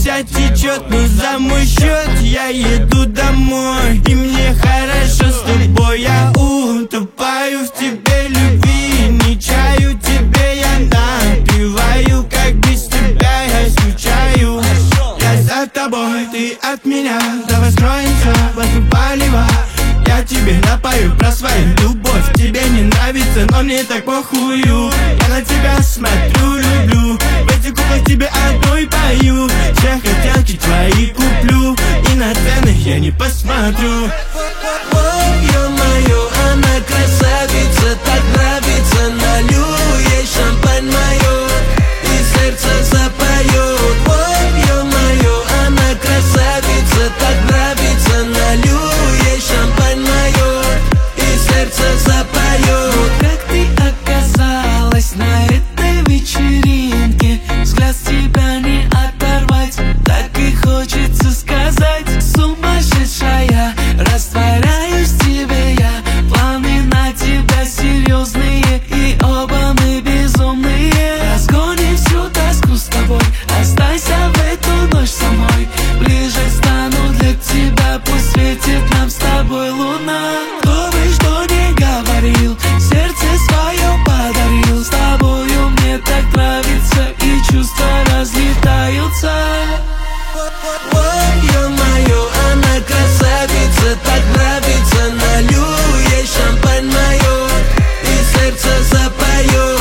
вся течет, но за мой счет я еду домой. И мне хорошо с тобой, я утопаю в тебе любви. Не чаю тебе я напиваю, как без тебя я скучаю. Я за тобой, ты от меня, давай скроемся, возьму полива. Я тебе напою про свою любовь. Тебе не нравится, но мне так похую. Я на тебя смотрю, люблю. В этих куклах тебе одной пою. Все хотелки твои куплю, и на цены я не посмотрю. Ё-моё, она красавица, так нравится. Налью ей шампань мое, и сердце запоет. Ё-моё, она красавица, так нравится. Налью ей шампань мое, и сердце запоет. Как ты оказалась на этой вечеринке? Взгляд с тебя не оторвать, так и хочется сказать. Сумасшедшая, растворяюсь в тебе я. Планы на тебя серьезные, и оба мы безумные. Разгоним всю тоску с тобой, останься в эту ночь со мной. Ближе стану для тебя, пусть светит нам с тобой луна. Кто бы что ни говорил, сердце свое подарил. С тобою мне так нравится, и чувства разлетаются. Ё-моё, она красавица, так нравится. Налью ей шампань мое, и сердце запоет.